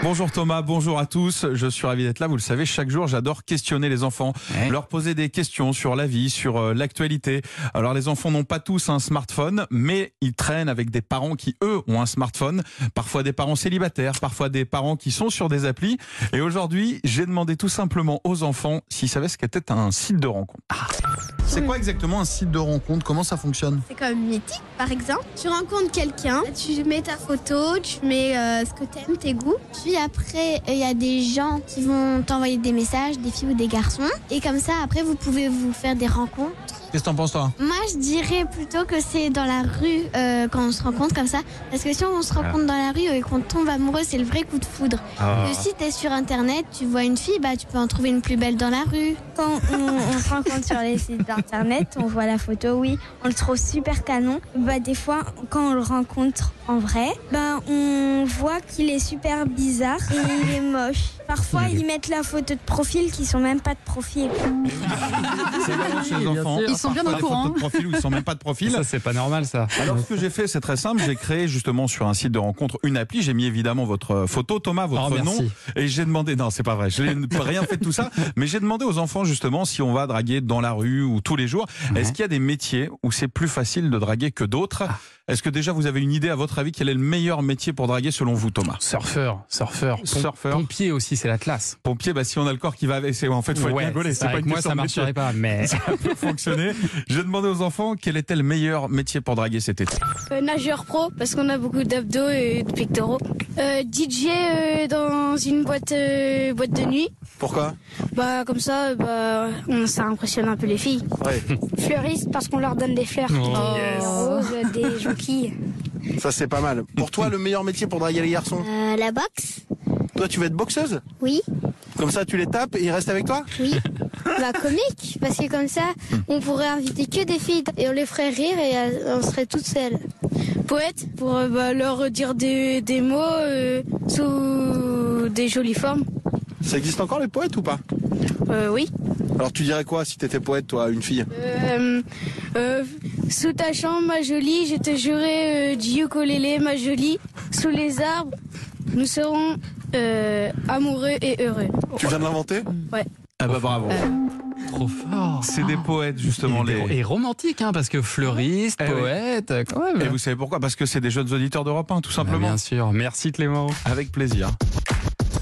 Bonjour Thomas, bonjour à tous. Je suis ravi d'être là. Vous le savez, chaque jour, j'adore questionner les enfants, leur poser des questions sur la vie, sur l'actualité. Alors, les enfants n'ont pas tous un smartphone, mais ils traînent avec des parents qui, eux, ont un smartphone. Parfois des parents célibataires, parfois des parents qui sont sur des applis. Et aujourd'hui, j'ai demandé tout simplement aux enfants s'ils savaient ce qu'était un site de rencontre. C'est quoi exactement un site de rencontre? Comment ça fonctionne? C'est comme Mythique, par exemple. Tu rencontres quelqu'un, tu mets ta photo, tu mets ce que t'aimes, tes goûts. Puis après, il y a des gens qui vont t'envoyer des messages, des filles ou des garçons. Et comme ça, après, vous pouvez vous faire des rencontres. Qu'est-ce que t'en penses, toi? Moi, je dirais plutôt que c'est dans la rue quand on se rencontre comme ça. Parce que si on se rencontre dans la rue et qu'on tombe amoureux, c'est le vrai coup de foudre. Que si t'es sur Internet, tu vois une fille, tu peux en trouver une plus belle dans la rue. Quand on se rencontre sur les sites d'Internet, on voit la photo, oui, on le trouve super canon. Des fois, quand on le rencontre en vrai, on voit qu'il est super bizarre et il est moche. Parfois, ils mettent la photo de profil qui sont même pas de profil. C'est vraiment chez les enfants. Ils sont bien au courant. Des photos de profil où ils sont même pas de profil. Ça, c'est pas normal, ça. Alors, ce que j'ai fait, c'est très simple. J'ai créé justement sur un site de rencontre une appli. J'ai mis évidemment votre photo, Thomas, votre nom. Et j'ai demandé, non, c'est pas vrai. Je n'ai rien fait de tout ça. Mais j'ai demandé aux enfants justement si on va draguer dans la rue ou tous les jours. Est-ce qu'il y a des métiers où c'est plus facile de draguer que d'autres? Est-ce que déjà vous avez une idée, à votre avis, quel est le meilleur métier pour draguer selon vous, Thomas? Surfeur. Pompier aussi, c'est la classe. Pompier, si on a le corps qui va avec, en fait, faut être rigolé. C'est pas avec moi, ça marcherait pas, mais ça peut fonctionner. J'ai demandé aux enfants quel était le meilleur métier pour draguer cet été. Nageur pro, parce qu'on a beaucoup d'abdos et de pectoraux. DJ dans une boîte de nuit. Pourquoi? Comme ça, ça impressionne un peu les filles. Ouais. Fleuriste, parce qu'on leur donne des fleurs. Roses, des jonquilles. Ça, c'est pas mal. Pour toi, le meilleur métier pour draguer les garçons? La boxe? Toi, tu vas être boxeuse? Oui. Comme ça, tu les tapes et ils restent avec toi? Oui. Comique, parce que comme ça, on pourrait inviter que des filles et on les ferait rire et on serait toutes seules. Poète, pour leur dire des mots sous des jolies formes. Ça existe encore, les poètes, ou pas? Oui. Alors, tu dirais quoi si t'étais poète, toi, à une fille? Sous ta chambre, ma jolie, je te jurais du ukulélé, ma jolie. Sous les arbres, nous serons amoureux et heureux. Tu viens de l'inventer? Ouais. Ah bravo. trop fort. C'est des poètes, justement. Et romantiques, parce que fleuristes, poètes, quand même. Et vous savez pourquoi? Parce que c'est des jeunes auditeurs d'Europe 1, tout simplement. Bien sûr. Merci Clément. Avec plaisir.